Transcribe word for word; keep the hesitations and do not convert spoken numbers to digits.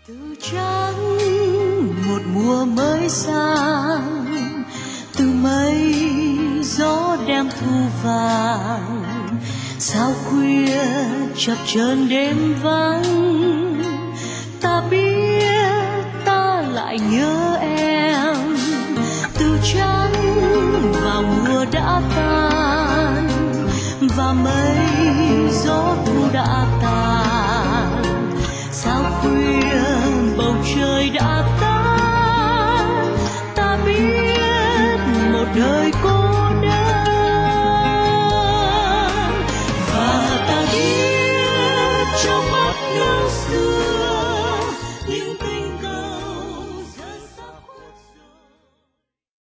từ trắng một mùa mới sang, từ mây gió đem thu vàng, sao khuya chập chờn đêm vắng, ta biết ta lại nhớ em. Từ trắng vào mùa đã tan, và mây gió thu đã tàn, sao khuya bầu trời đã tan, ta biết một đời